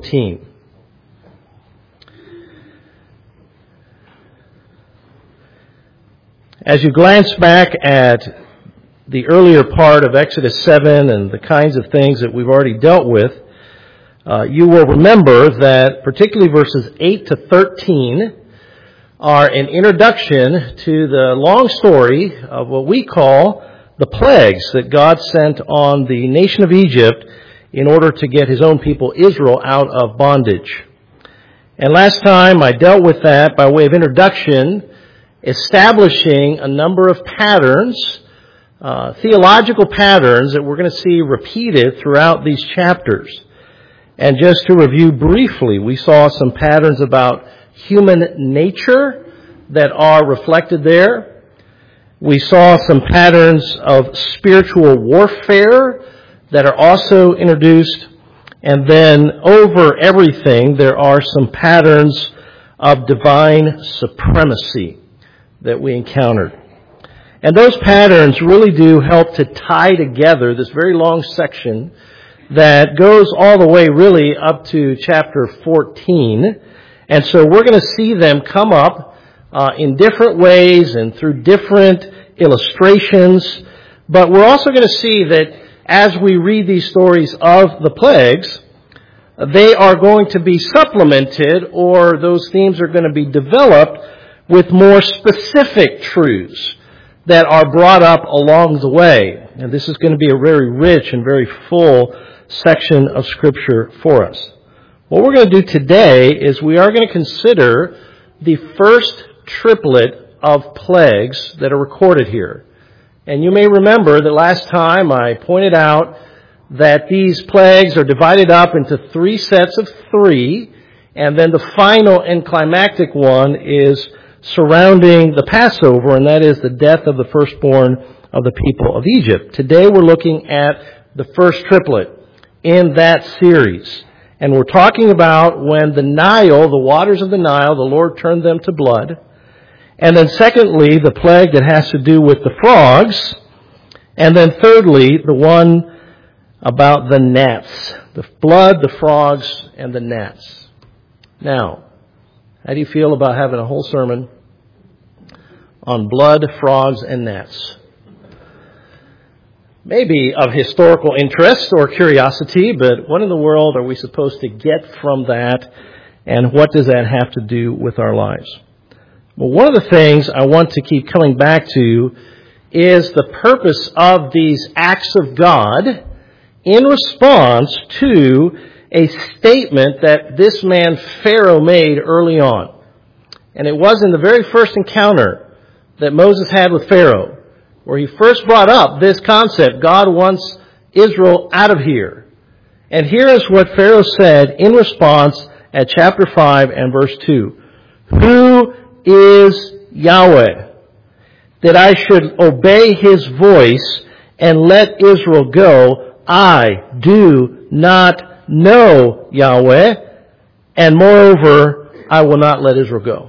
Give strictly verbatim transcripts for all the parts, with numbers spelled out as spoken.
fourteen. As you glance back at the earlier part of Exodus seven and the kinds of things that we've already dealt with, uh, you will remember that particularly verses eight to thirteen are an introduction to the long story of what we call the plagues that God sent on the nation of Egypt in order to get his own people Israel out of bondage. And last time I dealt with that by way of introduction, establishing a number of patterns, uh, theological patterns that we're going to see repeated throughout these chapters. And just to review briefly, we saw some patterns about human nature that are reflected there. We saw some patterns of spiritual warfare that are also introduced. And then over everything, there are some patterns of divine supremacy that we encountered. And those patterns really do help to tie together this very long section that goes all the way really up to chapter fourteen. And so we're going to see them come up uh, in different ways and through different illustrations. But we're also going to see that as we read these stories of the plagues, they are going to be supplemented, or those themes are going to be developed with more specific truths that are brought up along the way. And this is going to be a very rich and very full section of Scripture for us. What we're going to do today is we are going to consider the first triplet of plagues that are recorded here. And you may remember that last time I pointed out that these plagues are divided up into three sets of three, and then the final and climactic one is surrounding the Passover, and that is the death of the firstborn of the people of Egypt. Today we're looking at the first triplet in that series. And we're talking about when the Nile, the waters of the Nile, the Lord turned them to blood. And then secondly, the plague that has to do with the frogs. And then thirdly, the one about the gnats. The blood, the frogs, and the gnats. Now, how do you feel about having a whole sermon on blood, frogs, and gnats? Maybe of historical interest or curiosity, but what in the world are we supposed to get from that, and what does that have to do with our lives? Well, one of the things I want to keep coming back to is the purpose of these acts of God in response to a statement that this man Pharaoh made early on. And it was in the very first encounter that Moses had with Pharaoh, where he first brought up this concept, God wants Israel out of here. And here is what Pharaoh said in response at chapter five and verse two. Who is Yahweh, that I should obey his voice and let Israel go? I do not know Yahweh, and moreover, I will not let Israel go.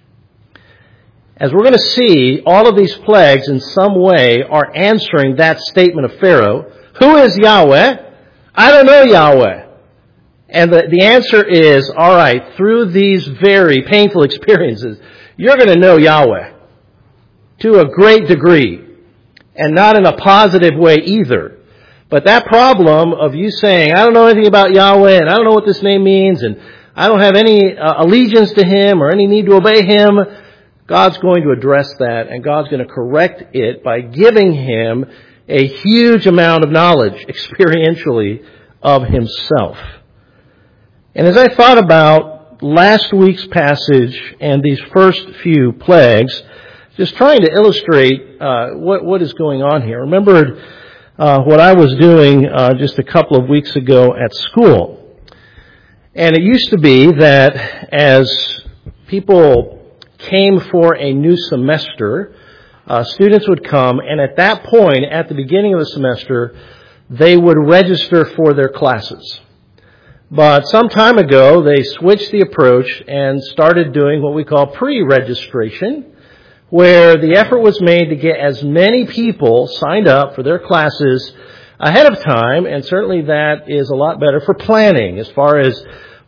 As we're going to see, all of these plagues in some way are answering that statement of Pharaoh. Who is Yahweh? I don't know Yahweh. And the, the answer is, all right, through these very painful experiences, you're going to know Yahweh to a great degree, and not in a positive way either. But that problem of you saying, I don't know anything about Yahweh, and I don't know what this name means, and I don't have any uh, allegiance to him or any need to obey him, God's going to address that, and God's going to correct it by giving him a huge amount of knowledge experientially of himself. And as I thought about last week's passage and these first few plagues, just trying to illustrate uh, what, what is going on here, remembered uh, what I was doing uh, just a couple of weeks ago at school. And it used to be that as people came for a new semester, uh, students would come, and at that point, at the beginning of the semester, they would register for their classes. But some time ago, they switched the approach and started doing what we call pre-registration, where the effort was made to get as many people signed up for their classes ahead of time, and certainly that is a lot better for planning as far as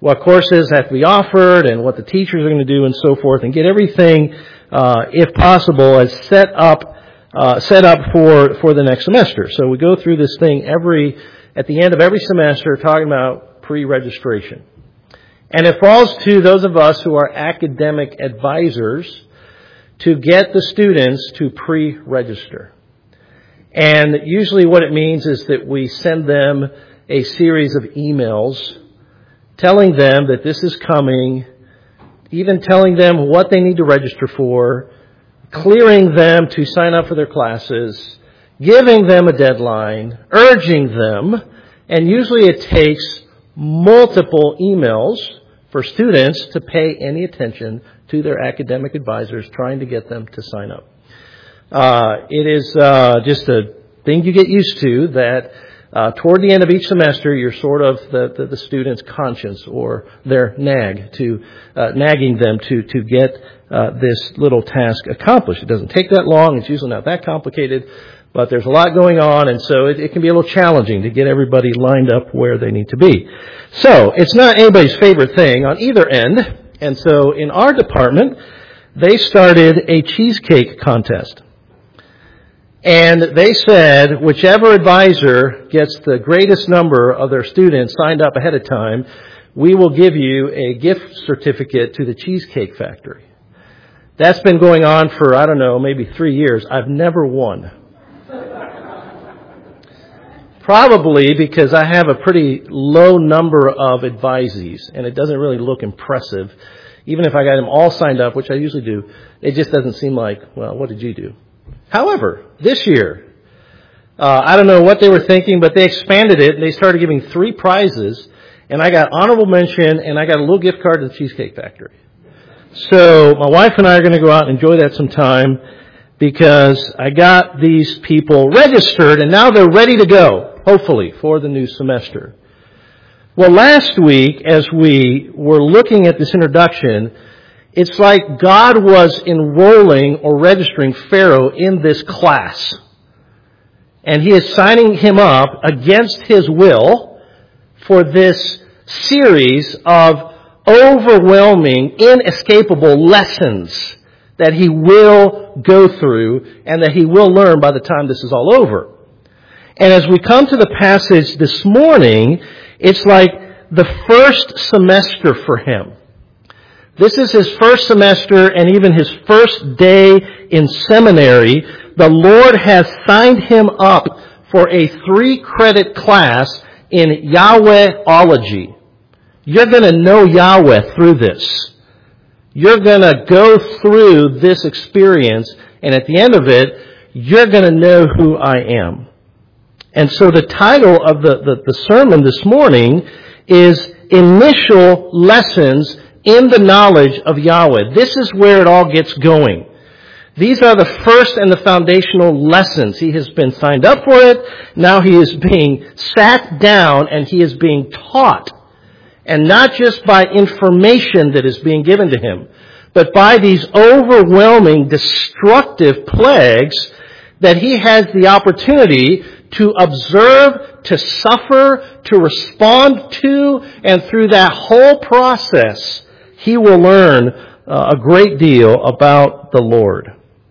what courses have to be offered and what the teachers are going to do and so forth, and get everything, uh, if possible, as set up, uh, set up for, for the next semester. So we go through this thing every, at the end of every semester, talking about pre-registration. And it falls to those of us who are academic advisors to get the students to pre-register. And usually what it means is that we send them a series of emails telling them that this is coming, even telling them what they need to register for, clearing them to sign up for their classes, giving them a deadline, urging them, and usually it takes multiple emails for students to pay any attention to their academic advisors trying to get them to sign up. Uh, it is uh, just a thing you get used to that Uh, toward the end of each semester, you're sort of the, the, the student's conscience or their nag to uh, nagging them to to get uh, this little task accomplished. It doesn't take that long. It's usually not that complicated, but there's a lot going on, and so it, it can be a little challenging to get everybody lined up where they need to be. So it's not anybody's favorite thing on either end, and so in our department, they started a cheesecake contest. And they said whichever advisor gets the greatest number of their students signed up ahead of time, we will give you a gift certificate to the Cheesecake Factory. That's been going on for, I don't know, maybe three years. I've never won. Probably because I have a pretty low number of advisees, and it doesn't really look impressive. Even if I got them all signed up, which I usually do, it just doesn't seem like, well, what did you do? However, this year, uh, I don't know what they were thinking, but they expanded it, and they started giving three prizes, and I got honorable mention, and I got a little gift card to the Cheesecake Factory. So my wife and I are going to go out and enjoy that sometime, because I got these people registered, and now they're ready to go, hopefully, for the new semester. Well, last week, as we were looking at this introduction, it's like God was enrolling or registering Pharaoh in this class. And he is signing him up against his will for this series of overwhelming, inescapable lessons that he will go through and that he will learn by the time this is all over. And as we come to the passage this morning, it's like the first semester for him. This is his first semester and even his first day in seminary. The Lord has signed him up for a three-credit class in Yahwehology. You're going to know Yahweh through this. You're going to go through this experience, and at the end of it, you're going to know who I am. And so the title of the, the, the sermon this morning is Initial Lessons in the Knowledge of Yahweh. This is where it all gets going. These are the first and the foundational lessons. He has been signed up for it. Now he is being sat down and he is being taught. And not just by information that is being given to him, but by these overwhelming, destructive plagues that he has the opportunity to observe, to suffer, to respond to, and through that whole process, he will learn uh, a great deal about the Lord.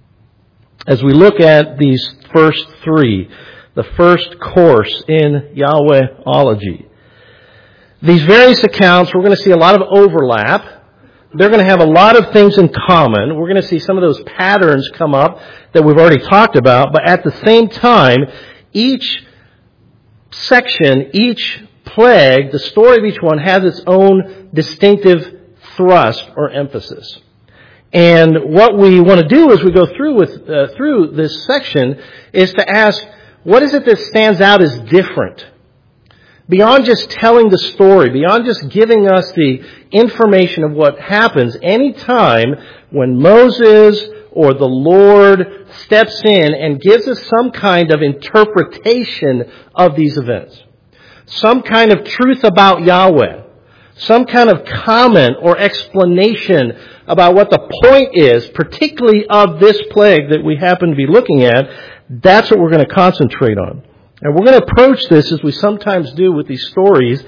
As we look at these first three, the first course in Yahwehology, these various accounts, we're going to see a lot of overlap. They're going to have a lot of things in common. We're going to see some of those patterns come up that we've already talked about, but at the same time, each section, each plague, the story of each one has its own distinctive thrust or emphasis. And what we want to do as we go through with uh, through this section is to ask, what is it that stands out as different? Beyond just telling the story, beyond just giving us the information of what happens, any time when Moses or the Lord steps in and gives us some kind of interpretation of these events, some kind of truth about Yahweh, some kind of comment or explanation about what the point is, particularly of this plague that we happen to be looking at, that's what we're going to concentrate on. And we're going to approach this as we sometimes do with these stories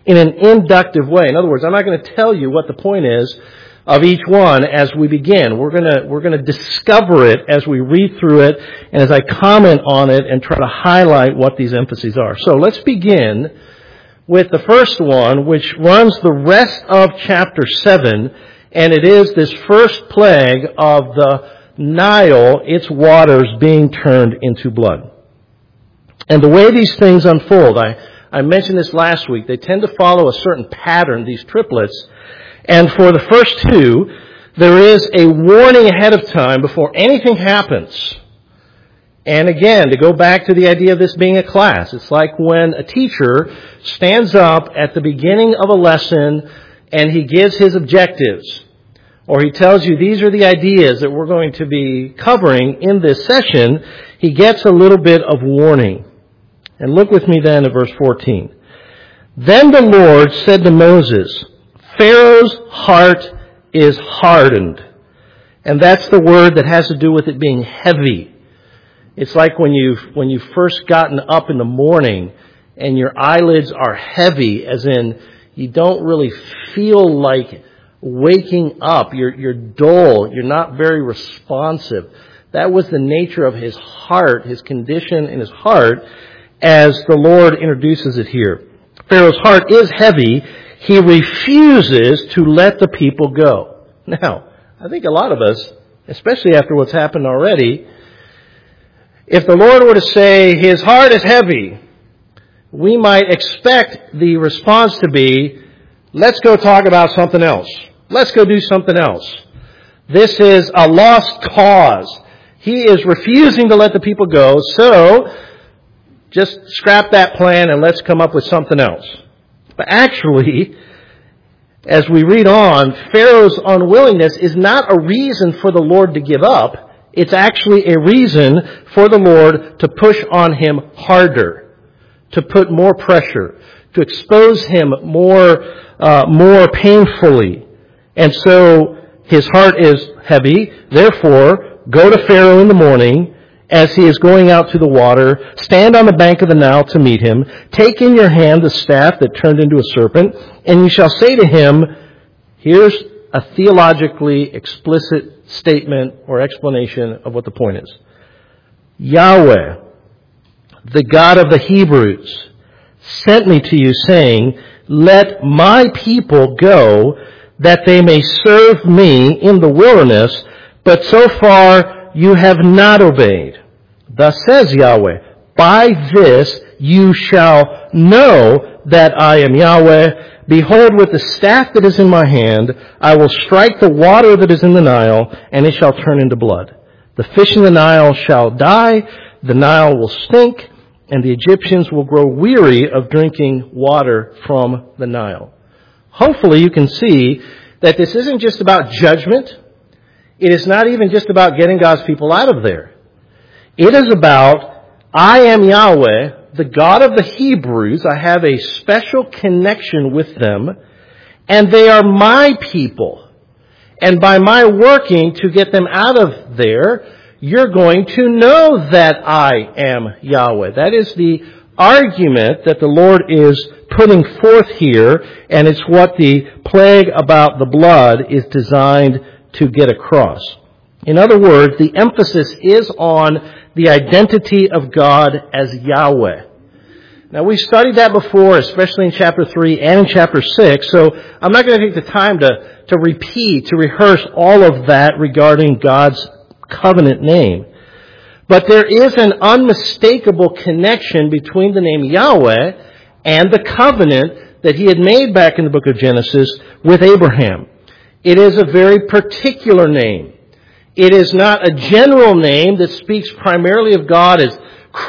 in an inductive way. In other words, I'm not going to tell you what the point is of each one as we begin. We're going to, we're going to discover it as we read through it and as I comment on it and try to highlight what these emphases are. So let's begin with the first one, which runs the rest of chapter seven, and it is this first plague of the Nile, its waters being turned into blood. And the way these things unfold, I, I mentioned this last week, they tend to follow a certain pattern, these triplets. And for the first two, there is a warning ahead of time before anything happens. And again, to go back to the idea of this being a class, it's like when a teacher stands up at the beginning of a lesson and he gives his objectives. Or he tells you these are the ideas that we're going to be covering in this session. He gets a little bit of warning. And look with me then at verse fourteen. Then the Lord said to Moses, Pharaoh's heart is hardened. And that's the word that has to do with it being heavy. It's like when you've, when you've first gotten up in the morning and your eyelids are heavy, as in you don't really feel like waking up. You're, you're dull. You're not very responsive. That was the nature of his heart, his condition in his heart, as the Lord introduces it here. Pharaoh's heart is heavy. He refuses to let the people go. Now, I think a lot of us, especially after what's happened already, if the Lord were to say, his heart is heavy, we might expect the response to be, let's go talk about something else. Let's go do something else. This is a lost cause. He is refusing to let the people go, so just scrap that plan and let's come up with something else. But actually, as we read on, Pharaoh's unwillingness is not a reason for the Lord to give up. It's actually a reason for the Lord to push on him harder, to put more pressure, to expose him more, uh, more painfully. And so his heart is heavy. Therefore, go to Pharaoh in the morning as he is going out to the water. Stand on the bank of the Nile to meet him. Take in your hand the staff that turned into a serpent, and you shall say to him, here's a theologically explicit statement or explanation of what the point is. Yahweh, the God of the Hebrews, sent me to you saying, let my people go that they may serve me in the wilderness, but so far you have not obeyed. Thus says Yahweh, by this you shall know that I am Yahweh. Behold, with the staff that is in my hand, I will strike the water that is in the Nile, and it shall turn into blood. The fish in the Nile shall die, the Nile will stink, and the Egyptians will grow weary of drinking water from the Nile. Hopefully you can see that this isn't just about judgment. It is not even just about getting God's people out of there. It is about, I am Yahweh, the God of the Hebrews. I have a special connection with them, and they are my people. And by my working to get them out of there, you're going to know that I am Yahweh. That is the argument that the Lord is putting forth here, and it's what the plague about the blood is designed to get across. In other words, the emphasis is on the identity of God as Yahweh. Now, we studied that before, especially in chapter three and in chapter six, so I'm not going to take the time to, to repeat, to rehearse all of that regarding God's covenant name. But there is an unmistakable connection between the name Yahweh and the covenant that he had made back in the book of Genesis with Abraham. It is a very particular name. It is not a general name that speaks primarily of God as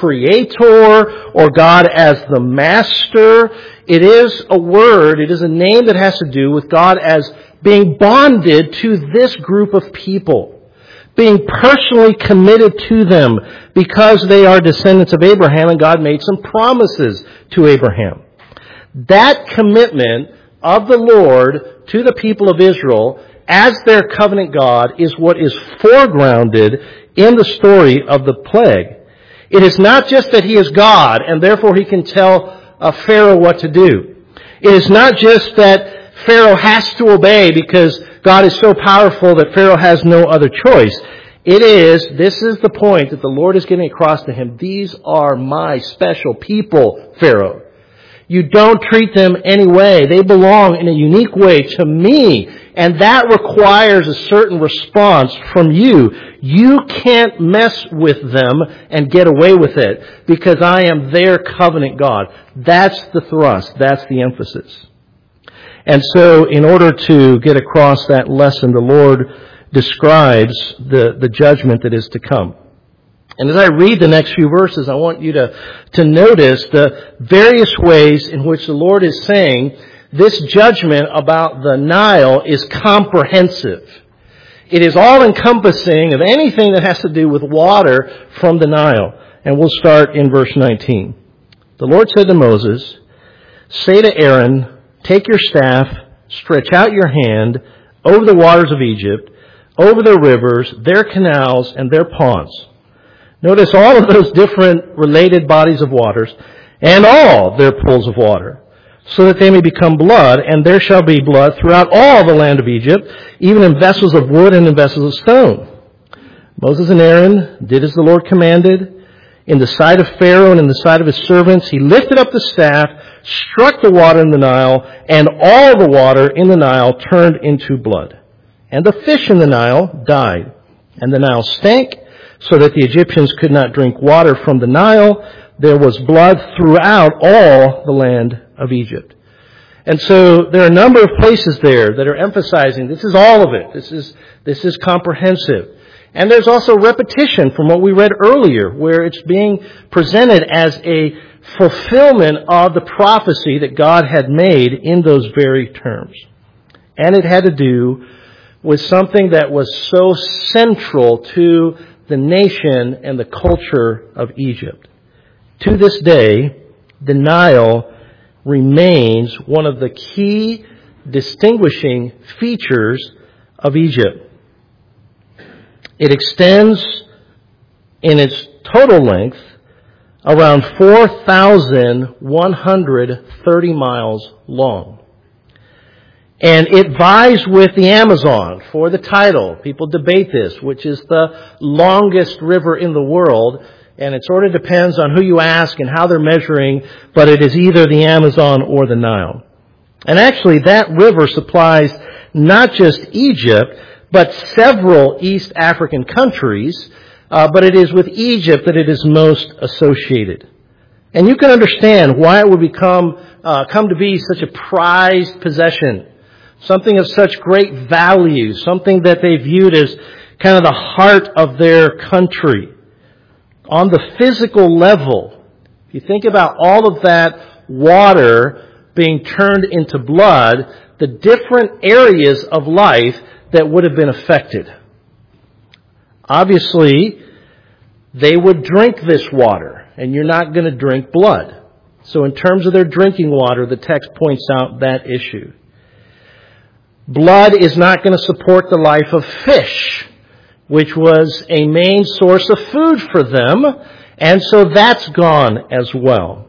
creator or God as the master. It is a word, it is a name that has to do with God as being bonded to this group of people, being personally committed to them because they are descendants of Abraham and God made some promises to Abraham. That commitment of the Lord to the people of Israel as their covenant God is what is foregrounded in the story of the plague. It is not just that he is God and therefore he can tell a Pharaoh what to do. It is not just that Pharaoh has to obey because God is so powerful that Pharaoh has no other choice. It is, this is the point that the Lord is getting across to him. These are my special people, Pharaoh. You don't treat them any way. They belong in a unique way to me. And that requires a certain response from you. You can't mess with them and get away with it because I am their covenant God. That's the thrust. That's the emphasis. And so in order to get across that lesson, the Lord describes the, the judgment that is to come. And as I read the next few verses, I want you to, to notice the various ways in which the Lord is saying this judgment about the Nile is comprehensive. It is all-encompassing of anything that has to do with water from the Nile. And we'll start in verse nineteen. The Lord said to Moses, "Say to Aaron, take your staff, stretch out your hand over the waters of Egypt, over their rivers, their canals, and their ponds." Notice all of those different related bodies of waters and all their pools of water, so that they may become blood, and there shall be blood throughout all the land of Egypt, even in vessels of wood and in vessels of stone. Moses and Aaron did as the Lord commanded. In the sight of Pharaoh and in the sight of his servants, he lifted up the staff, struck the water in the Nile, and all the water in the Nile turned into blood. And the fish in the Nile died, and the Nile stank, so that the Egyptians could not drink water from the Nile. There was blood throughout all the land of Egypt. And so there are a number of places there that are emphasizing this is all of it. This is, this is comprehensive. And there's also repetition from what we read earlier, where it's being presented as a fulfillment of the prophecy that God had made in those very terms. And it had to do with something that was so central to the nation and the culture of Egypt. To this day, the Nile remains one of the key distinguishing features of Egypt. It extends in its total length around four thousand one hundred thirty miles long. And it vies with the Amazon for the title. People debate this, which is the longest river in the world. And it sort of depends on who you ask and how they're measuring, but it is either the Amazon or the Nile. And actually, that river supplies not just Egypt, but several East African countries, uh, but it is with Egypt that it is most associated. And you can understand why it would become uh, come to be such a prized possession. Something of such great value, something that they viewed as kind of the heart of their country. On the physical level, if you think about all of that water being turned into blood, the different areas of life that would have been affected. Obviously, they would drink this water, and you're not going to drink blood. So in terms of their drinking water, the text points out that issue. Blood is not going to support the life of fish, which was a main source of food for them, and so that's gone as well.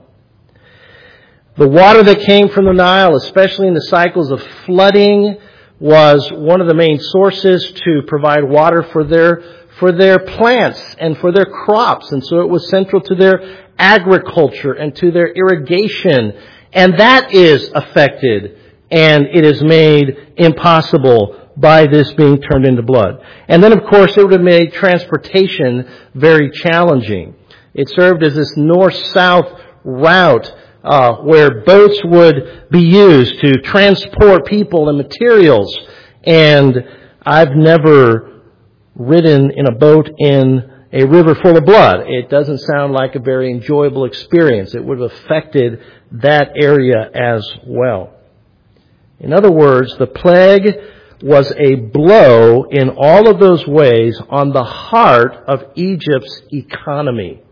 The water that came from the Nile, especially in the cycles of flooding, was one of the main sources to provide water for their for their plants and for their crops, and so it was central to their agriculture and to their irrigation, and that is affected. And it is made impossible by this being turned into blood. And then, of course, it would have made transportation very challenging. It served as this north-south route uh, where boats would be used to transport people and materials. And I've never ridden in a boat in a river full of blood. It doesn't sound like a very enjoyable experience. It would have affected that area as well. In other words, the plague was a blow in all of those ways on the heart of Egypt's economy.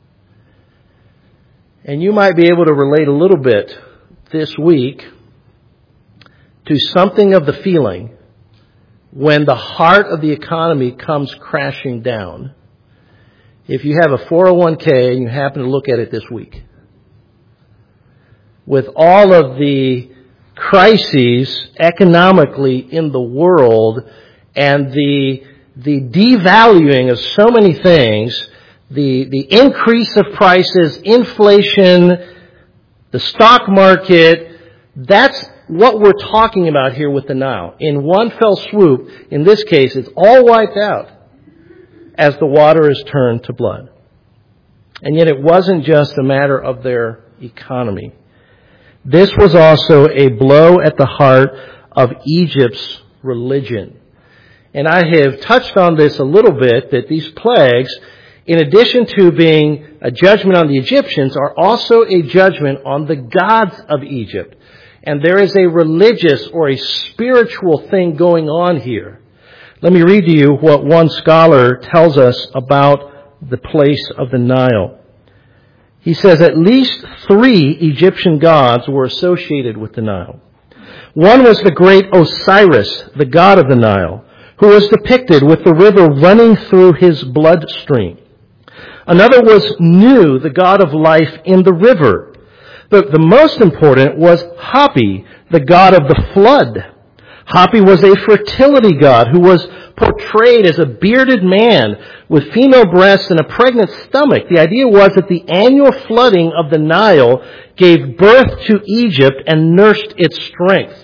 And you might be able to relate a little bit this week to something of the feeling when the heart of the economy comes crashing down. If you have a four oh one k and you happen to look at it this week, with all of the crises economically in the world and the the devaluing of so many things, the the increase of prices, inflation, the stock market, that's what we're talking about here with the Nile. In one fell swoop, in this case, it's all wiped out as the water is turned to blood. And yet it wasn't just a matter of their economy. This was also a blow at the heart of Egypt's religion. And I have touched on this a little bit, that these plagues, in addition to being a judgment on the Egyptians, are also a judgment on the gods of Egypt. And there is a religious or a spiritual thing going on here. Let me read to you what one scholar tells us about the place of the Nile. He says at least three Egyptian gods were associated with the Nile. One was the great Osiris, the god of the Nile, who was depicted with the river running through his bloodstream. Another was Nu, the god of life in the river. But the most important was Hapi, the god of the flood. Hapi was a fertility god who was portrayed as a bearded man with female breasts and a pregnant stomach. The idea was that the annual flooding of the Nile gave birth to Egypt and nursed its strength.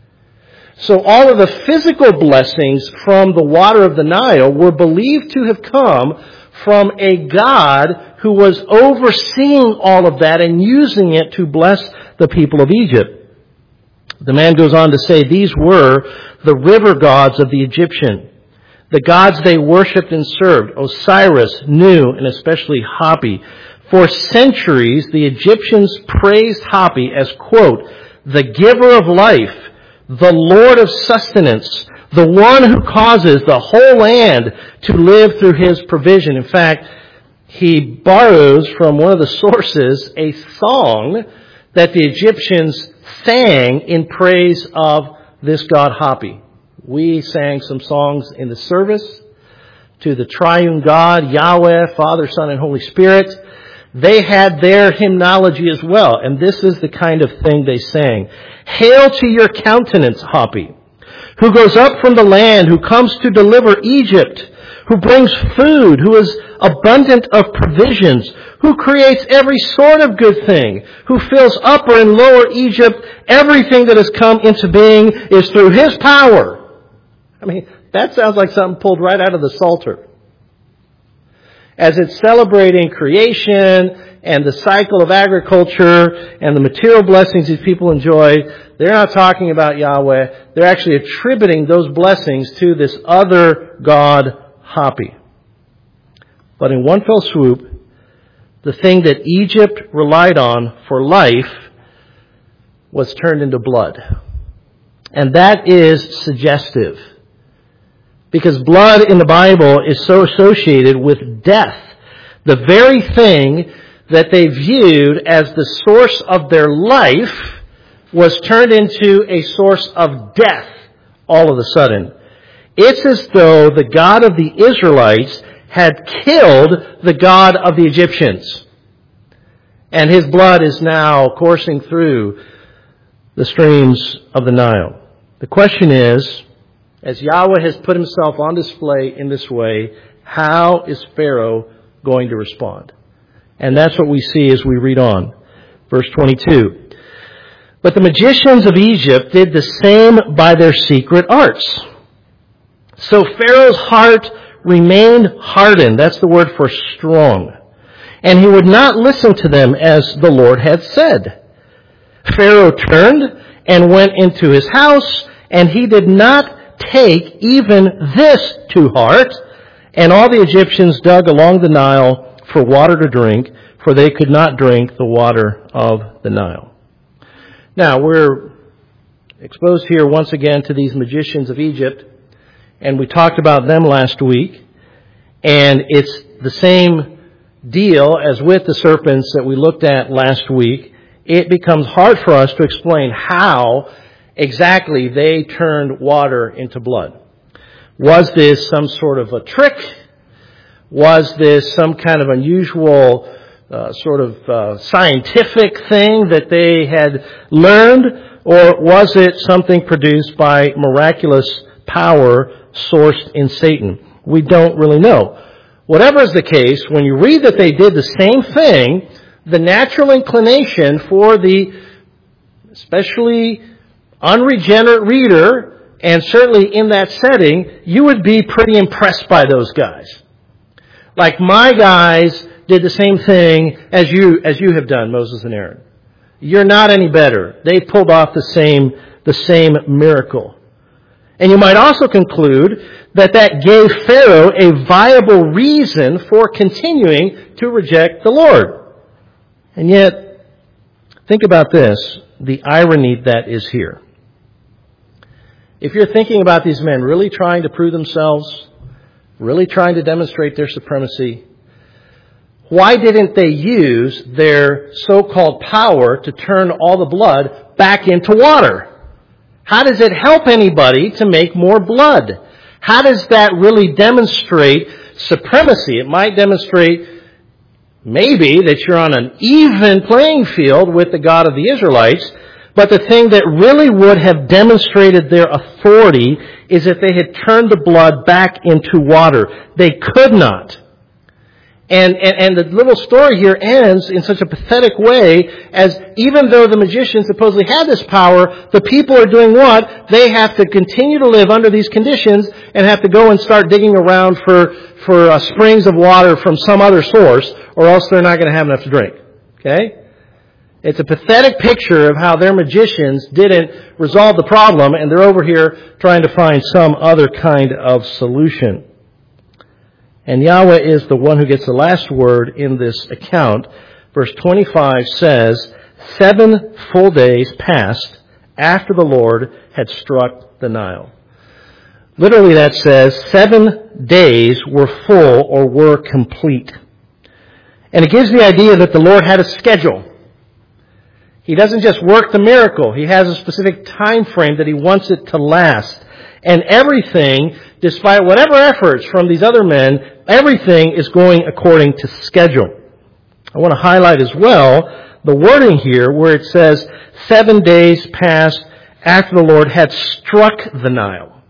So all of the physical blessings from the water of the Nile were believed to have come from a god who was overseeing all of that and using it to bless the people of Egypt. The man goes on to say these were the river gods of the Egyptian, the gods they worshipped and served, Osiris, Nu, and especially Hapi. For centuries, the Egyptians praised Hapi as, quote, the giver of life, the Lord of sustenance, the one who causes the whole land to live through his provision. In fact, he borrows from one of the sources a song that the Egyptians sang in praise of this god Hapi. We sang some songs in the service to the triune God, Yahweh, Father, Son, and Holy Spirit. They had their hymnology as well, and this is the kind of thing they sang. Hail to your countenance, Hapi, who goes up from the land, who comes to deliver Egypt, who brings food, who is abundant of provisions, who creates every sort of good thing, who fills upper and lower Egypt. Everything that has come into being is through his power. I mean, that sounds like something pulled right out of the Psalter. As it's celebrating creation and the cycle of agriculture and the material blessings these people enjoy, they're not talking about Yahweh. They're actually attributing those blessings to this other god, Hapi. But in one fell swoop, the thing that Egypt relied on for life was turned into blood. And that is suggestive. Because blood in the Bible is so associated with death. The very thing that they viewed as the source of their life was turned into a source of death all of a sudden. It's as though the God of the Israelites had killed the God of the Egyptians. And his blood is now coursing through the streams of the Nile. The question is, as Yahweh has put himself on display in this way, how is Pharaoh going to respond? And that's what we see as we read on. Verse twenty-two. But the magicians of Egypt did the same by their secret arts. So Pharaoh's heart remained hardened. That's the word for strong. And he would not listen to them as the Lord had said. Pharaoh turned and went into his house, and he did not take even this to heart. And all the Egyptians dug along the Nile for water to drink, for they could not drink the water of the Nile. Now, we're exposed here once again to these magicians of Egypt, and we talked about them last week, and it's the same deal as with the serpents that we looked at last week. It becomes hard for us to explain how exactly they turned water into blood. Was this some sort of a trick? Was this some kind of unusual uh, sort of uh, scientific thing that they had learned? Or was it something produced by miraculous power sourced in Satan? We don't really know. Whatever is the case, when you read that they did the same thing, the natural inclination for the especially unregenerate reader, and certainly in that setting, you would be pretty impressed by those guys. Like my guys did the same thing as you as you have done, Moses and Aaron. You're not any better. They pulled off the same the same miracle. And you might also conclude that that gave Pharaoh a viable reason for continuing to reject the Lord. And yet, think about this, the irony that is here. If you're thinking about these men really trying to prove themselves, really trying to demonstrate their supremacy, why didn't they use their so-called power to turn all the blood back into water? How does it help anybody to make more blood? How does that really demonstrate supremacy? It might demonstrate maybe that you're on an even playing field with the God of the Israelites, but the thing that really would have demonstrated their authority is if they had turned the blood back into water. They could not. And, and, and the little story here ends in such a pathetic way as even though the magicians supposedly had this power, the people are doing what? They have to continue to live under these conditions and have to go and start digging around for, for uh, springs of water from some other source, or else they're not going to have enough to drink. Okay? It's a pathetic picture of how their magicians didn't resolve the problem, and they're over here trying to find some other kind of solution. And Yahweh is the one who gets the last word in this account. Verse twenty-five says, Seven full days passed after the Lord had struck the Nile. Literally that says, seven days were full or were complete. And it gives the idea that the Lord had a schedule. He doesn't just work the miracle. He has a specific time frame that He wants it to last. And everything, despite whatever efforts from these other men, everything is going according to schedule. I want to highlight as well the wording here where it says, seven days passed after the Lord had struck the Nile.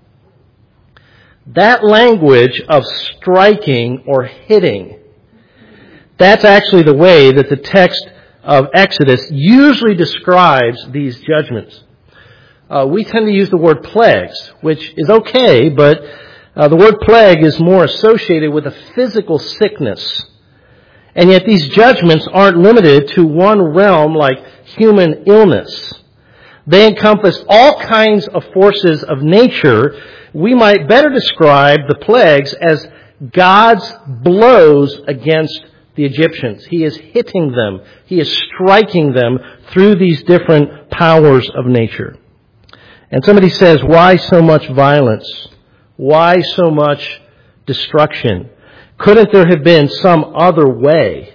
That language of striking or hitting, that's actually the way that the text of Exodus usually describes these judgments. Uh, we tend to use the word plagues, which is okay, but uh, the word plague is more associated with a physical sickness. And yet these judgments aren't limited to one realm like human illness. They encompass all kinds of forces of nature. We might better describe the plagues as God's blows against the Egyptians. He is hitting them. He is striking them through these different powers of nature. And somebody says, why so much violence? Why so much destruction? Couldn't there have been some other way?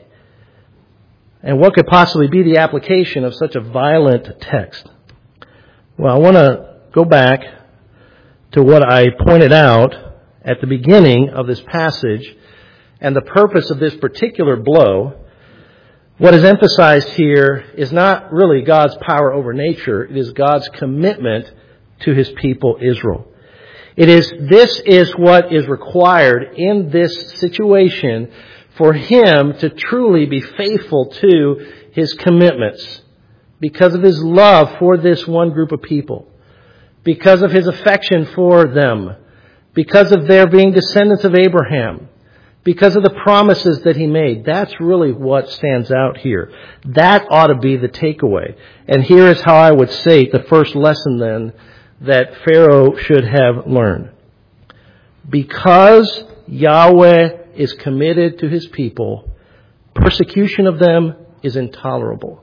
And what could possibly be the application of such a violent text? Well, I want to go back to what I pointed out at the beginning of this passage and the purpose of this particular blow. What is emphasized here is not really God's power over nature. It is God's commitment to His people Israel. It is, this is what is required in this situation for Him to truly be faithful to His commitments because of His love for this one group of people, because of His affection for them, because of their being descendants of Abraham, because of the promises that He made. That's really what stands out here. That ought to be the takeaway. And here is how I would say the first lesson then that Pharaoh should have learned. Because Yahweh is committed to His people, persecution of them is intolerable.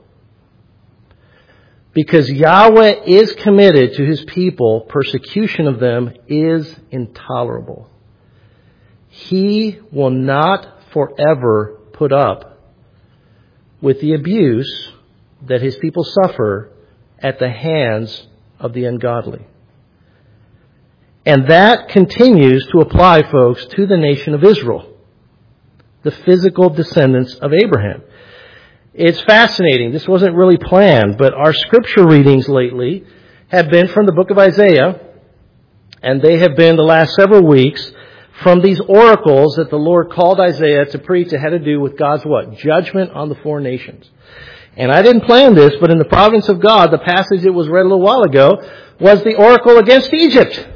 Because Yahweh is committed to His people, persecution of them is intolerable. He will not forever put up with the abuse that His people suffer at the hands of the ungodly. And that continues to apply, folks, to the nation of Israel, the physical descendants of Abraham. It's fascinating. This wasn't really planned, but our scripture readings lately have been from the book of Isaiah, and they have been the last several weeks from these oracles that the Lord called Isaiah to preach that had to do with God's what? Judgment on the foreign nations. And I didn't plan this, but in the providence of God, the passage that was read a little while ago was the oracle against Egypt.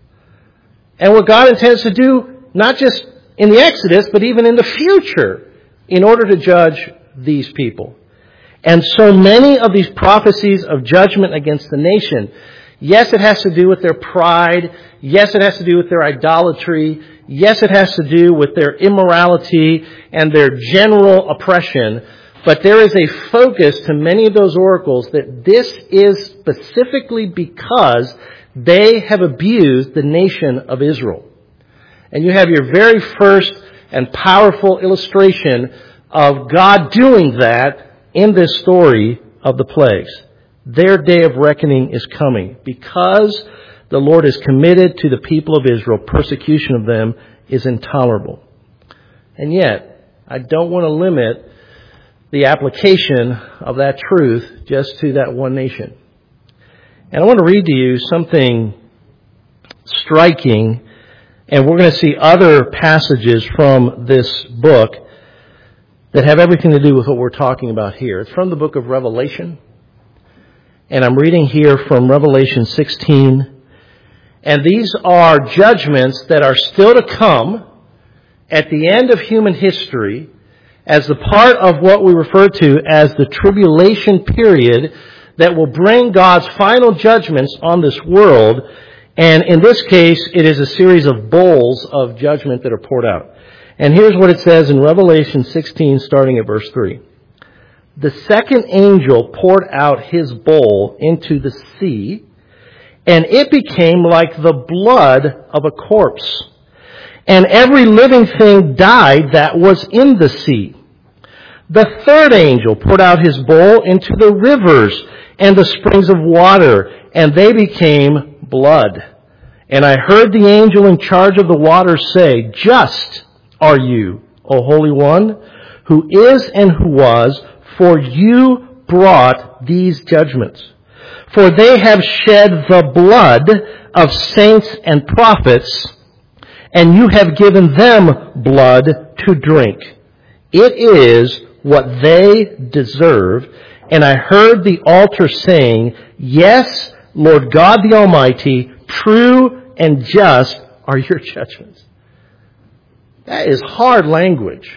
And what God intends to do, not just in the Exodus, but even in the future, in order to judge these people. And so many of these prophecies of judgment against the nation, yes, it has to do with their pride. Yes, it has to do with their idolatry. Yes, it has to do with their immorality and their general oppression. But there is a focus to many of those oracles that this is specifically because they have abused the nation of Israel. And you have your very first and powerful illustration of God doing that in this story of the plagues. Their day of reckoning is coming. Because the Lord is committed to the people of Israel, persecution of them is intolerable. And yet, I don't want to limit the application of that truth just to that one nation. And I want to read to you something striking, and we're going to see other passages from this book that have everything to do with what we're talking about here. It's from the book of Revelation, and I'm reading here from Revelation sixteen. And these are judgments that are still to come at the end of human history as the part of what we refer to as the tribulation period that will bring God's final judgments on this world. And in this case, it is a series of bowls of judgment that are poured out. And here's what it says in Revelation sixteen, starting at verse three. The second angel poured out his bowl into the sea, and it became like the blood of a corpse. And every living thing died that was in the sea. The third angel poured out his bowl into the rivers and the springs of water, and they became blood. And I heard the angel in charge of the waters say, Just are you, O Holy One, who is and who was, for you brought these judgments. For they have shed the blood of saints and prophets, and you have given them blood to drink. It is what they deserve. And I heard the altar saying, Yes, Lord God the Almighty, true and just are your judgments. That is hard language.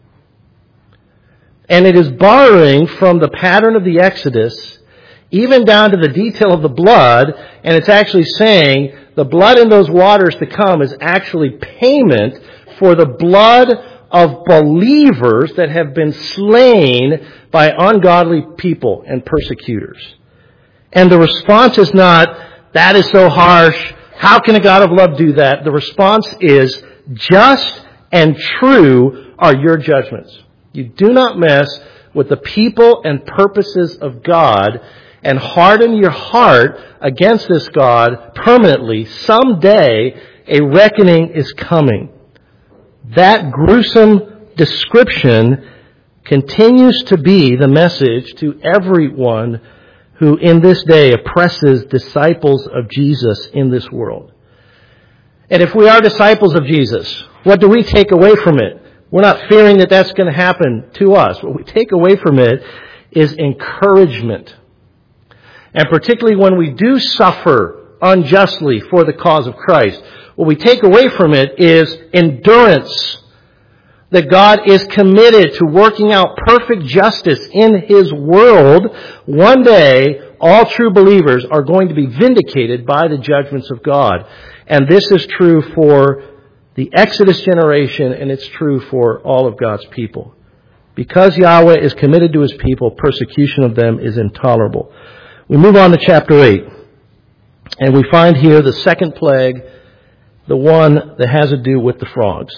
And it is borrowing from the pattern of the Exodus, even down to the detail of the blood, and it's actually saying the blood in those waters to come is actually payment for the blood of believers that have been slain by ungodly people and persecutors. And the response is not, that is so harsh, how can a God of love do that? The response is, just and true are your judgments. You do not mess with the people and purposes of God and harden your heart against this God permanently. Someday a reckoning is coming. That gruesome description continues to be the message to everyone who in this day oppresses disciples of Jesus in this world. And if we are disciples of Jesus, what do we take away from it? We're not fearing that that's going to happen to us. What we take away from it is encouragement. And particularly when we do suffer unjustly for the cause of Christ, what we take away from it is endurance. That God is committed to working out perfect justice in His world. One day, all true believers are going to be vindicated by the judgments of God. And this is true for the Exodus generation, and it's true for all of God's people. Because Yahweh is committed to His people, persecution of them is intolerable. We move on to chapter eight. And we find here the second plague, the one that has to do with the frogs.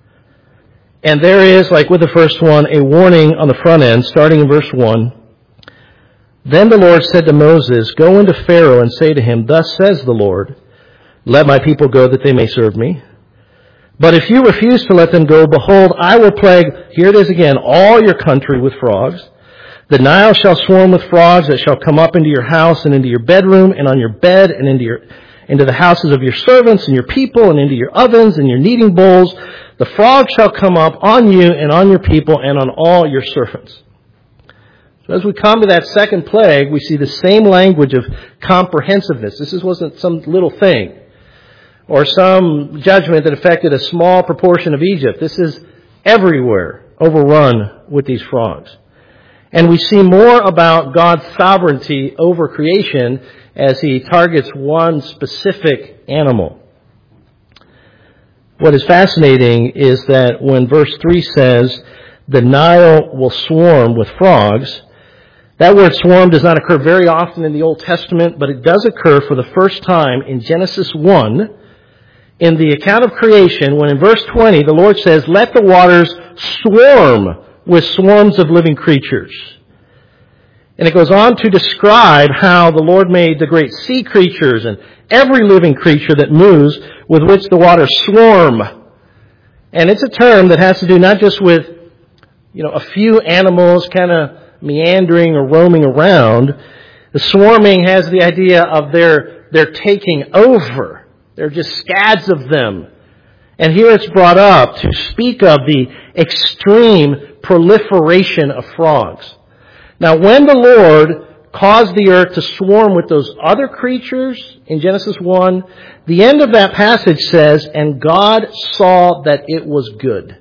And there is, like with the first one, a warning on the front end, starting in verse one. Then the Lord said to Moses, Go into Pharaoh and say to him, Thus says the Lord, Let my people go that they may serve me. But if you refuse to let them go, behold, I will plague, here it is again, all your country with frogs. The Nile shall swarm with frogs that shall come up into your house and into your bedroom and on your bed and into your into the houses of your servants and your people and into your ovens and your kneading bowls. The frogs shall come up on you and on your people and on all your servants. So as we come to that second plague, we see the same language of comprehensiveness. This wasn't some little thing or some judgment that affected a small proportion of Egypt. This is everywhere overrun with these frogs. And we see more about God's sovereignty over creation as he targets one specific animal. What is fascinating is that when verse three says, the Nile will swarm with frogs, that word swarm does not occur very often in the Old Testament, but it does occur for the first time in Genesis one, in the account of creation, when in verse twenty the Lord says, let the waters swarm with swarms of living creatures. And it goes on to describe how the Lord made the great sea creatures and every living creature that moves with which the waters swarm. And it's a term that has to do not just with, you know, a few animals kind of meandering or roaming around. The swarming has the idea of their, their taking over. There are just scads of them. And here it's brought up to speak of the extreme proliferation of frogs. Now, when the Lord caused the earth to swarm with those other creatures in Genesis one, the end of that passage says, and God saw that it was good.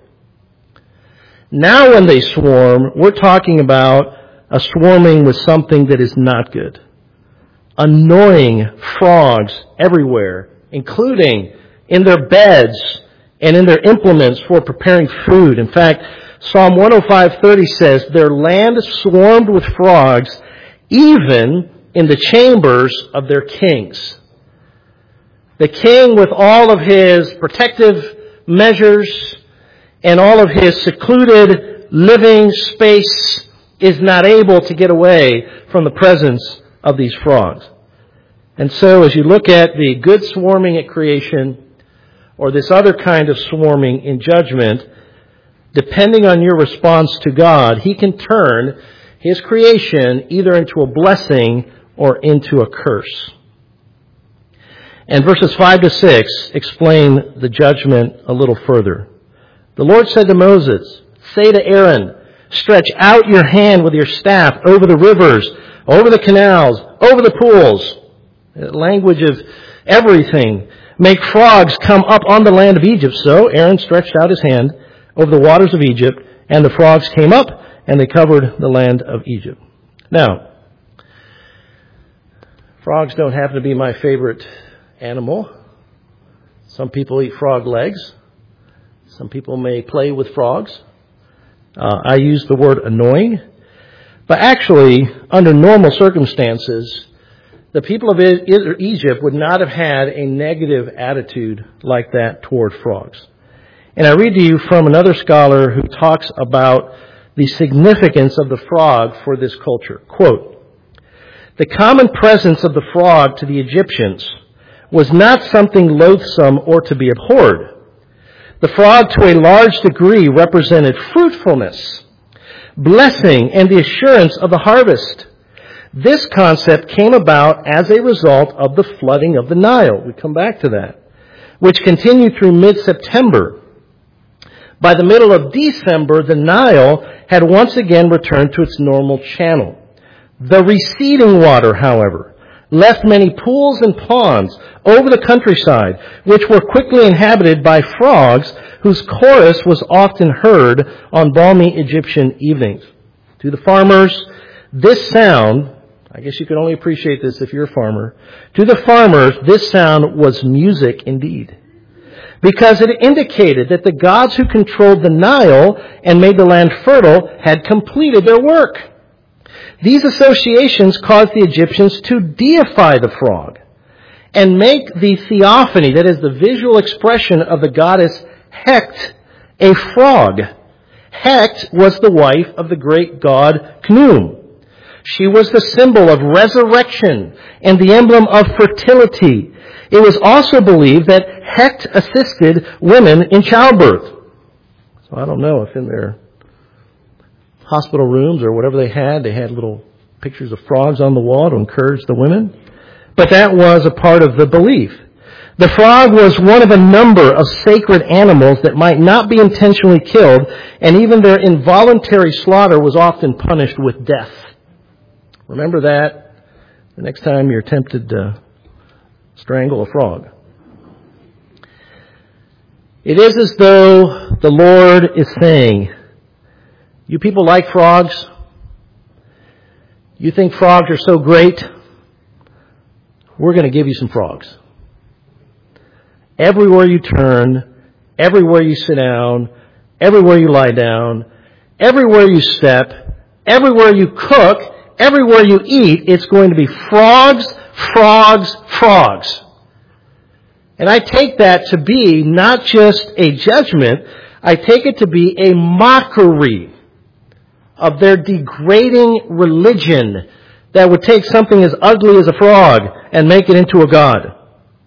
Now when they swarm, we're talking about a swarming with something that is not good. Annoying frogs everywhere, including in their beds and in their implements for preparing food. In fact, Psalm one oh five thirty says, their land swarmed with frogs, even in the chambers of their kings. The king, with all of his protective measures and all of his secluded living space, is not able to get away from the presence of these frogs. And so as you look at the good swarming at creation, or this other kind of swarming in judgment, depending on your response to God, he can turn his creation either into a blessing or into a curse. And verses five to six explain the judgment a little further. The Lord said to Moses, say to Aaron, stretch out your hand with your staff over the rivers, over the canals, over the pools. Language of everything. Make frogs come up on the land of Egypt. So Aaron stretched out his hand over the waters of Egypt, and the frogs came up, and they covered the land of Egypt. Now, frogs don't happen to be my favorite animal. Some people eat frog legs. Some people may play with frogs. Uh, I use the word annoying. But actually, under normal circumstances, the people of Egypt would not have had a negative attitude like that toward frogs. And I read to you from another scholar who talks about the significance of the frog for this culture. Quote, the common presence of the frog to the Egyptians was not something loathsome or to be abhorred. The frog to a large degree represented fruitfulness, blessing, and the assurance of the harvest. This concept came about as a result of the flooding of the Nile. We come back to that, which continued through mid-September. By the middle of December, the Nile had once again returned to its normal channel. The receding water, however, left many pools and ponds over the countryside, which were quickly inhabited by frogs whose chorus was often heard on balmy Egyptian evenings. To the farmers, this sound, I guess you can only appreciate this if you're a farmer, to the farmers, this sound was music indeed, because it indicated that the gods who controlled the Nile and made the land fertile had completed their work. These associations caused the Egyptians to deify the frog and make the theophany, that is the visual expression of the goddess Hecht, a frog. Hecht was the wife of the great god Khnum. She was the symbol of resurrection and the emblem of fertility. It was also believed that Hecht assisted women in childbirth. So I don't know if in their hospital rooms or whatever they had. They had little pictures of frogs on the wall to encourage the women. But that was a part of the belief. The frog was one of a number of sacred animals that might not be intentionally killed, and even their involuntary slaughter was often punished with death. Remember that the next time you're tempted to strangle a frog. It is as though the Lord is saying, you people like frogs? You think frogs are so great? We're going to give you some frogs. Everywhere you turn, everywhere you sit down, everywhere you lie down, everywhere you step, everywhere you cook, everywhere you eat, it's going to be frogs, frogs, frogs. And I take that to be not just a judgment, I take it to be a mockery of their degrading religion that would take something as ugly as a frog and make it into a god.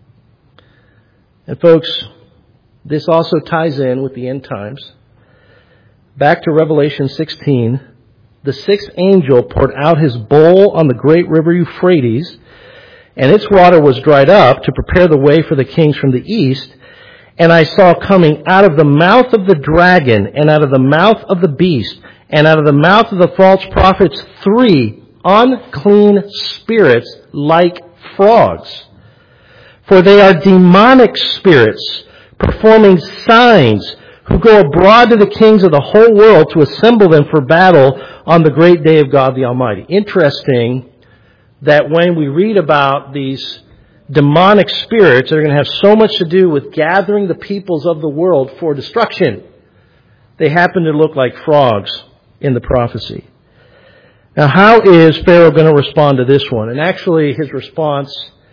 And folks, this also ties in with the end times. Back to Revelation sixteen, the sixth angel poured out his bowl on the great river Euphrates, and its water was dried up to prepare the way for the kings from the east. And I saw coming out of the mouth of the dragon, and out of the mouth of the beast, and out of the mouth of the false prophets, three unclean spirits like frogs. For they are demonic spirits, performing signs, who go abroad to the kings of the whole world to assemble them for battle on the great day of God the Almighty. Interesting that when we read about these demonic spirits that are going to have so much to do with gathering the peoples of the world for destruction, they happen to look like frogs in the prophecy. Now, how is Pharaoh going to respond to this one? And actually, his response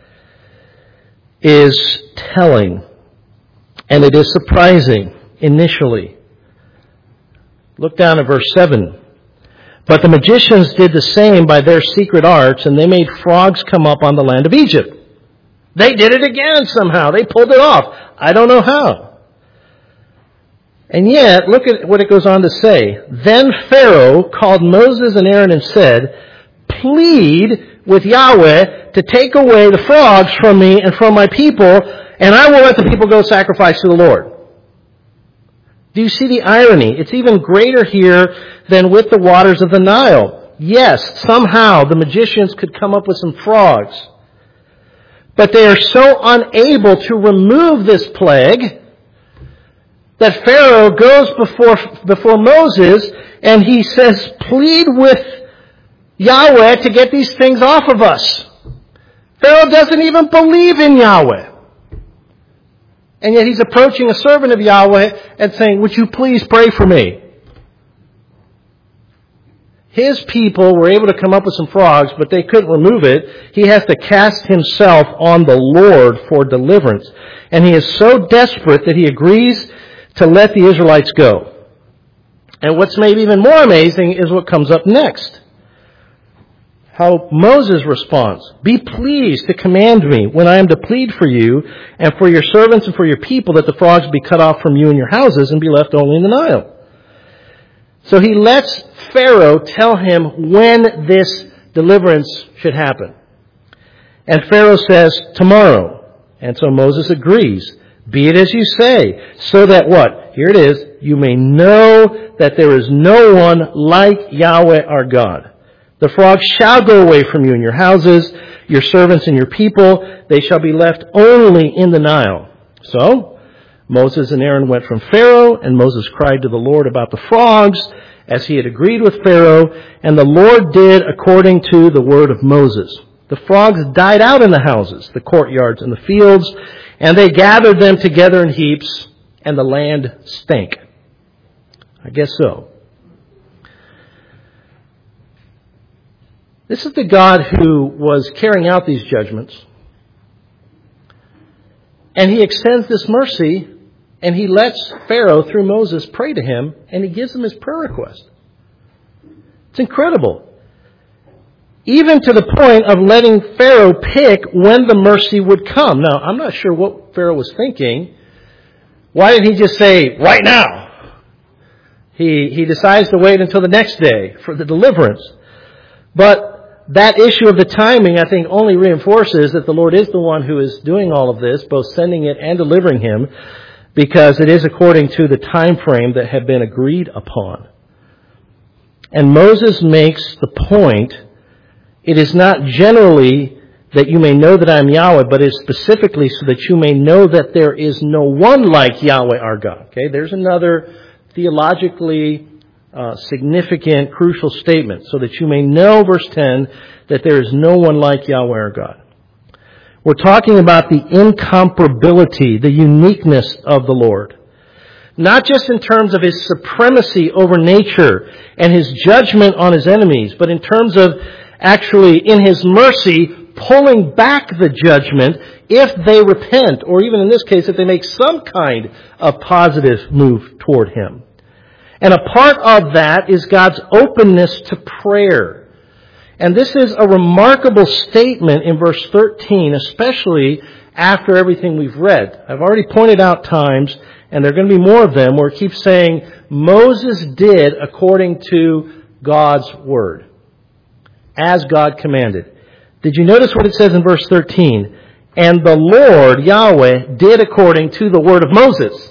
is telling, and it is surprising initially. Look down at verse seven. But the magicians did the same by their secret arts, and they made frogs come up on the land of Egypt. They did it again somehow. They pulled it off. I don't know how. And yet, look at what it goes on to say. Then Pharaoh called Moses and Aaron and said, plead with Yahweh to take away the frogs from me and from my people, and I will let the people go sacrifice to the Lord. Do you see the irony? It's even greater here than with the waters of the Nile. Yes, somehow the magicians could come up with some frogs, but they are so unable to remove this plague that Pharaoh goes before, before Moses and he says, plead with Yahweh to get these things off of us. Pharaoh doesn't even believe in Yahweh. And yet he's approaching a servant of Yahweh and saying, would you please pray for me? His people were able to come up with some frogs, but they couldn't remove it. He has to cast himself on the Lord for deliverance. And he is so desperate that he agrees to let the Israelites go. And what's maybe even more amazing is what comes up next. How Moses responds, be pleased to command me when I am to plead for you and for your servants and for your people that the frogs be cut off from you and your houses and be left only in the Nile. So he lets Pharaoh tell him when this deliverance should happen. And Pharaoh says, tomorrow. And so Moses agrees. Be it as you say, so that what? Here it is. You may know that there is no one like Yahweh our God. The frogs shall go away from you and your houses, your servants and your people. They shall be left only in the Nile. So Moses and Aaron went from Pharaoh, and Moses cried to the Lord about the frogs, as he had agreed with Pharaoh, and the Lord did according to the word of Moses. The frogs died out in the houses, the courtyards, and the fields, and they gathered them together in heaps, and the land stank. I guess so. This is the God who was carrying out these judgments. And he extends this mercy, and he lets Pharaoh, through Moses, pray to him, and he gives him his prayer request. It's incredible. Even to the point of letting Pharaoh pick when the mercy would come. Now, I'm not sure what Pharaoh was thinking. Why didn't he just say, right now? He, he decides to wait until the next day for the deliverance. But that issue of the timing, I think, only reinforces that the Lord is the one who is doing all of this, both sending it and delivering him, because it is according to the time frame that had been agreed upon. And Moses makes the point, it is not generally that you may know that I am Yahweh, but it is specifically so that you may know that there is no one like Yahweh our God. Okay, there's another theologically uh, significant, crucial statement, so that you may know, verse ten, that there is no one like Yahweh our God. We're talking about the incomparability, the uniqueness of the Lord. Not just in terms of his supremacy over nature and his judgment on his enemies, but in terms of actually, in his mercy, pulling back the judgment if they repent, or even in this case, if they make some kind of positive move toward him. And a part of that is God's openness to prayer. And this is a remarkable statement in verse thirteen, especially after everything we've read. I've already pointed out times, and there are going to be more of them, where it keeps saying, Moses did according to God's word, as God commanded. Did you notice what it says in verse thirteen? And the Lord, Yahweh, did according to the word of Moses.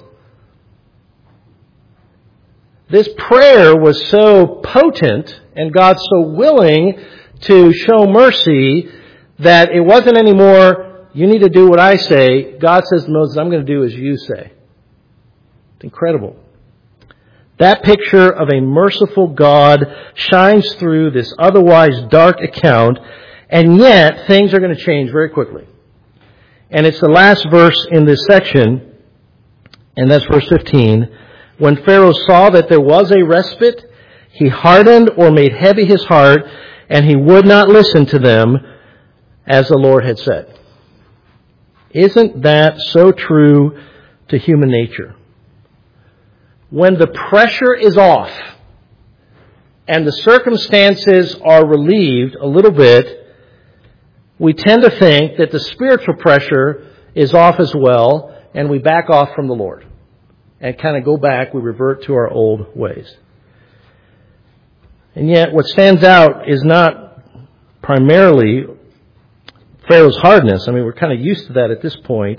This prayer was so potent and God so willing to show mercy that it wasn't anymore, you need to do what I say. God says to Moses, I'm going to do as you say. It's incredible. That picture of a merciful God shines through this otherwise dark account, and yet things are going to change very quickly. And it's the last verse in this section, and that's verse fifteen. When Pharaoh saw that there was a respite, he hardened or made heavy his heart, and he would not listen to them as the Lord had said. Isn't that so true to human nature? When the pressure is off and the circumstances are relieved a little bit, we tend to think that the spiritual pressure is off as well, and we back off from the Lord and kind of go back, we revert to our old ways. And yet what stands out is not primarily Pharaoh's hardness. I mean, we're kind of used to that at this point.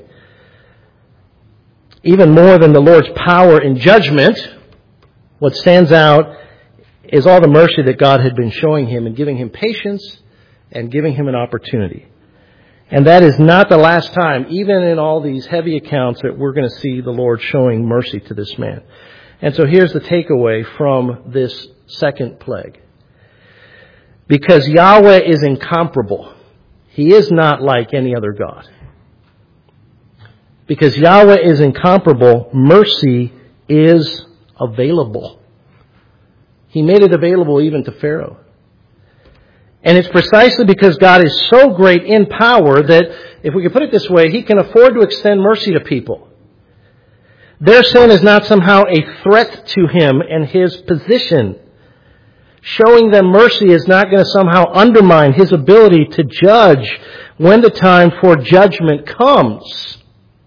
Even more than the Lord's power in judgment, what stands out is all the mercy that God had been showing him and giving him patience and giving him an opportunity. And that is not the last time, even in all these heavy accounts, that we're going to see the Lord showing mercy to this man. And so here's the takeaway from this second plague. Because Yahweh is incomparable. He is not like any other God. Because Yahweh is incomparable, mercy is available. He made it available even to Pharaoh. And it's precisely because God is so great in power that, if we can put it this way, He can afford to extend mercy to people. Their sin is not somehow a threat to Him and His position. Showing them mercy is not going to somehow undermine His ability to judge when the time for judgment comes.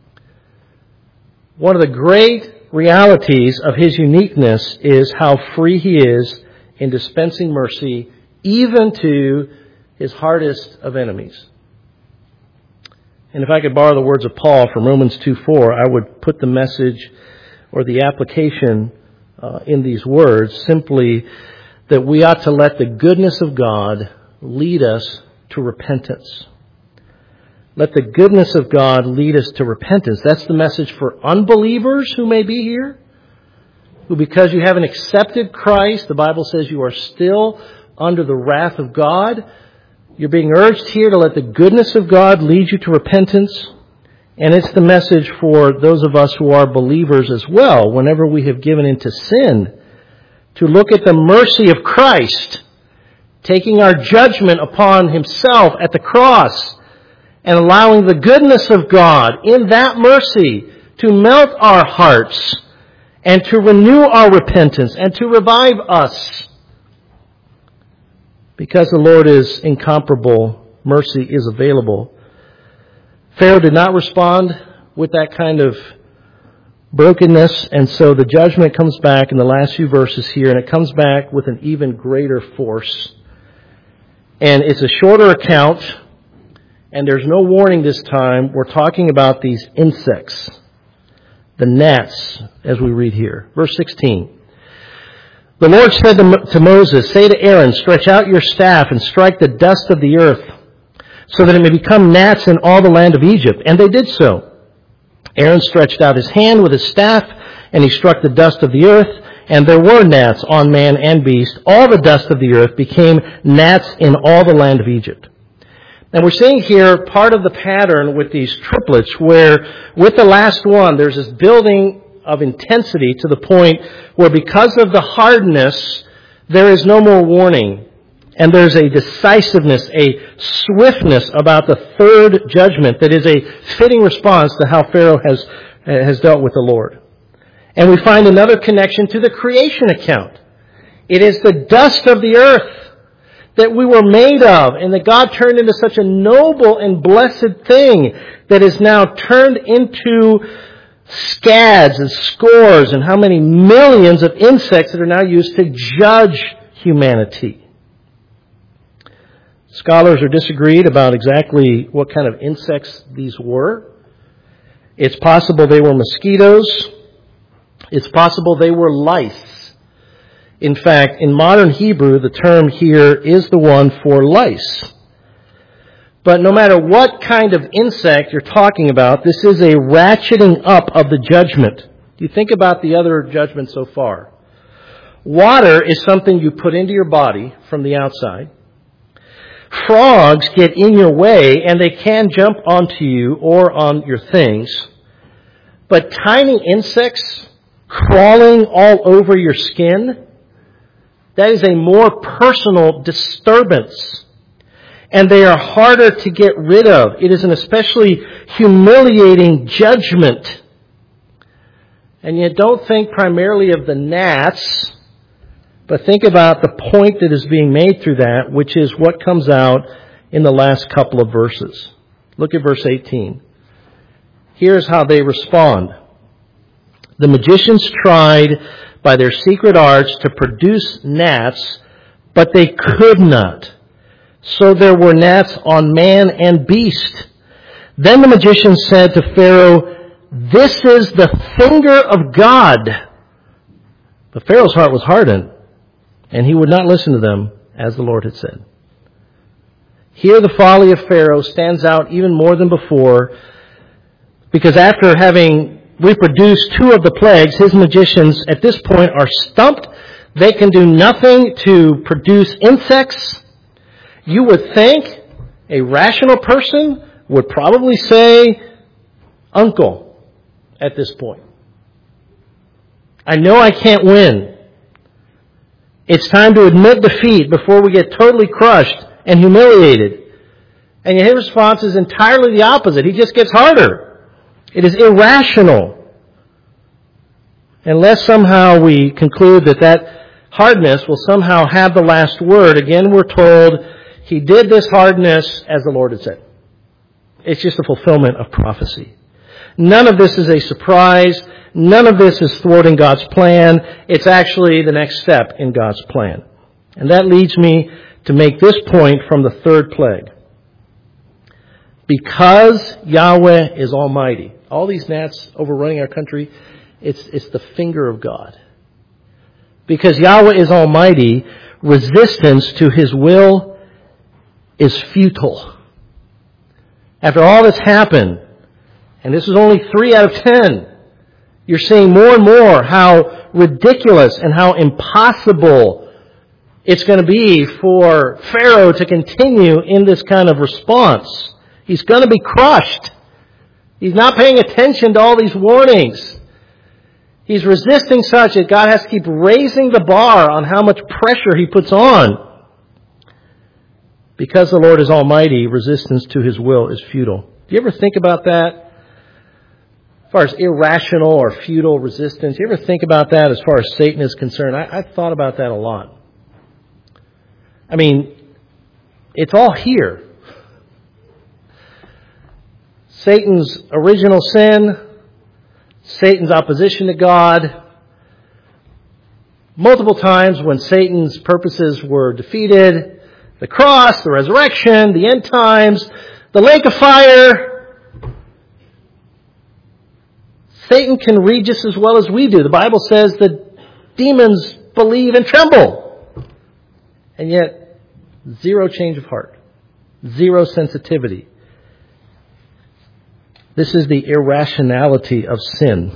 One of the great realities of His uniqueness is how free He is in dispensing mercy even to His hardest of enemies. And if I could borrow the words of Paul from Romans two four, I would put the message or the application uh, in these words simply that we ought to let the goodness of God lead us to repentance. Let the goodness of God lead us to repentance. That's the message for unbelievers who may be here, who because you haven't accepted Christ, the Bible says you are still under the wrath of God. You're being urged here to let the goodness of God lead you to repentance. And it's the message for those of us who are believers as well, whenever we have given into sin, to look at the mercy of Christ, taking our judgment upon Himself at the cross, and allowing the goodness of God in that mercy to melt our hearts and to renew our repentance and to revive us. Because the Lord is incomparable, mercy is available. Pharaoh did not respond with that kind of brokenness, and so the judgment comes back in the last few verses here, and it comes back with an even greater force. And it's a shorter account, and there's no warning this time. We're talking about these insects, the gnats, as we read here. Verse sixteen. The Lord said to Moses, "Say to Aaron, stretch out your staff and strike the dust of the earth, so that it may become gnats in all the land of Egypt." And they did so. Aaron stretched out his hand with his staff, and he struck the dust of the earth, and there were gnats on man and beast. All the dust of the earth became gnats in all the land of Egypt. And we're seeing here part of the pattern with these triplets, where with the last one, there's this building of intensity to the point where because of the hardness, there is no more warning. And there's a decisiveness, a swiftness about the third judgment that is a fitting response to how Pharaoh has, has dealt with the Lord. And we find another connection to the creation account. It is the dust of the earth that we were made of, and that God turned into such a noble and blessed thing that is now turned into scads and scores and how many millions of insects that are now used to judge humanity. Scholars are disagreed about exactly what kind of insects these were. It's possible they were mosquitoes. It's possible they were lice. In fact, in modern Hebrew, the term here is the one for lice. But no matter what kind of insect you're talking about, this is a ratcheting up of the judgment. You think about the other judgments so far. Water is something you put into your body from the outside. Frogs get in your way, and they can jump onto you or on your things. But tiny insects crawling all over your skin, that is a more personal disturbance. And they are harder to get rid of. It is an especially humiliating judgment. And yet don't think primarily of the gnats, but think about the point that is being made through that, which is what comes out in the last couple of verses. Look at verse eighteen. Here's how they respond. The magicians tried by their secret arts to produce gnats, but they could not. So there were gnats on man and beast. Then the magician said to Pharaoh, "This is the finger of God." But Pharaoh's heart was hardened, and he would not listen to them, as the Lord had said. Here the folly of Pharaoh stands out even more than before, because after having reproduced two of the plagues, his magicians at this point are stumped. They can do nothing to produce insects. You would think a rational person would probably say, "Uncle," at this point. I know I can't win. It's time to admit defeat before we get totally crushed and humiliated. And yet his response is entirely the opposite. He just gets harder. It is irrational. Unless somehow we conclude that that hardness will somehow have the last word, again we're told he did this hardness as the Lord had said. It's just a fulfillment of prophecy. None of this is a surprise. None of this is thwarting God's plan. It's actually the next step in God's plan. And that leads me to make this point from the third plague. Because Yahweh is almighty. All these gnats overrunning our country, it's, it's the finger of God. Because Yahweh is almighty, resistance to his will is futile. After all that's happened, and this is only three out of ten, you're seeing more and more how ridiculous and how impossible it's going to be for Pharaoh to continue in this kind of response. He's going to be crushed. He's not paying attention to all these warnings. He's resisting such that God has to keep raising the bar on how much pressure he puts on. Because the Lord is almighty, resistance to his will is futile. Do you ever think about that? As far as irrational or futile resistance, you ever think about that as far as Satan is concerned? I, I've thought about that a lot. I mean, it's all here. Satan's original sin, Satan's opposition to God. Multiple times when Satan's purposes were defeated. The cross, the resurrection, the end times, the lake of fire. Satan can read just as well as we do. The Bible says that demons believe and tremble. And yet, zero change of heart. Zero sensitivity. This is the irrationality of sin.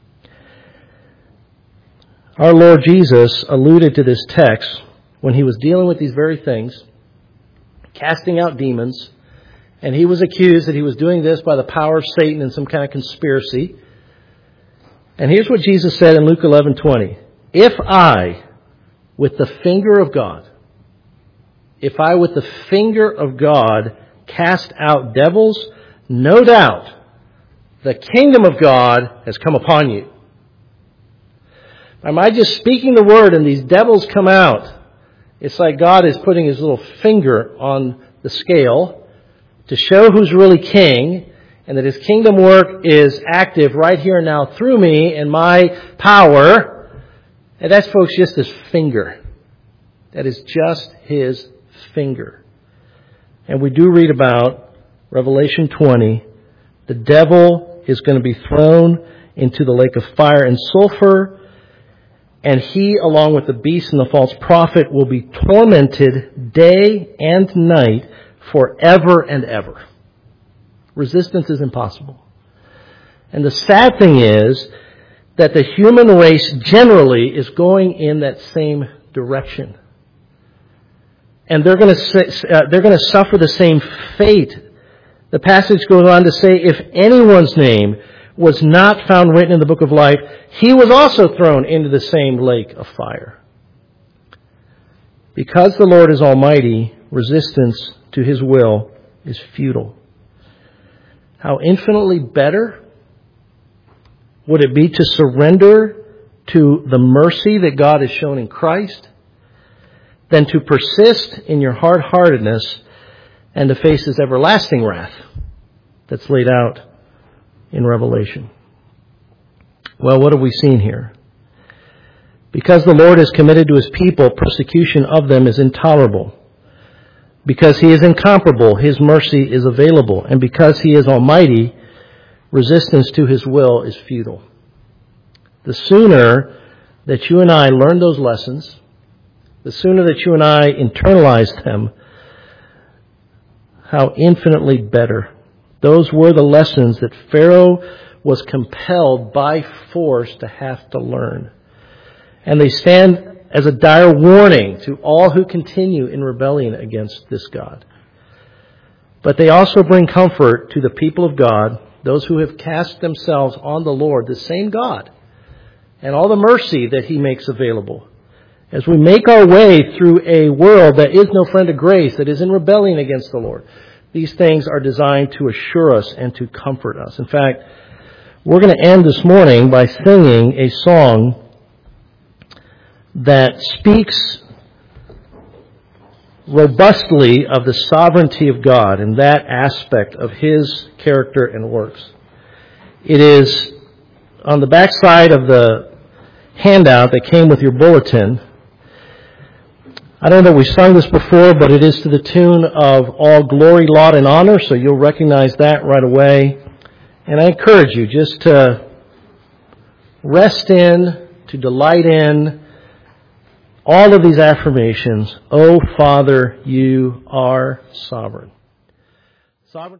Our Lord Jesus alluded to this text when He was dealing with these very things, casting out demons, and He was accused that He was doing this by the power of Satan in some kind of conspiracy. And here's what Jesus said in Luke eleven twenty. If I, with the finger of God, if I with the finger of God cast out devils, no doubt the kingdom of God has come upon you. Am I just speaking the word and these devils come out? It's like God is putting His little finger on the scale to show who's really king, and that His kingdom work is active right here and now through me and my power. And that's, folks, just His finger. That is just His finger. And we do read about Revelation twenty. The devil is going to be thrown into the lake of fire and sulfur, and he, along with the beast and the false prophet, will be tormented day and night forever and ever. Resistance is impossible. And the sad thing is that the human race generally is going in that same direction. And they're going to uh, they're going to suffer the same fate. The passage goes on to say, if anyone's name was not found written in the book of life, he was also thrown into the same lake of fire. Because the Lord is almighty, resistance to His will is futile. How infinitely better would it be to surrender to the mercy that God has shown in Christ than to persist in your hard-heartedness and to face His everlasting wrath that's laid out in Revelation. Well, what have we seen here? Because the Lord is committed to His people, persecution of them is intolerable. Because He is incomparable, His mercy is available. And because He is almighty, resistance to His will is futile. The sooner that you and I learn those lessons, the sooner that you and I internalize them, how infinitely better. Those were the lessons that Pharaoh was compelled by force to have to learn. And they stand as a dire warning to all who continue in rebellion against this God. But they also bring comfort to the people of God, those who have cast themselves on the Lord, the same God, and all the mercy that He makes available. As we make our way through a world that is no friend of grace, that is in rebellion against the Lord, these things are designed to assure us and to comfort us. In fact, we're going to end this morning by singing a song that speaks robustly of the sovereignty of God and that aspect of His character and works. It is on the back side of the handout that came with your bulletin. I don't know that we sung this before, but it is to the tune of All Glory, Laud, and Honor, so you'll recognize that right away. And I encourage you just to rest in, to delight in all of these affirmations. Oh, Father, you are sovereign. Sovereign.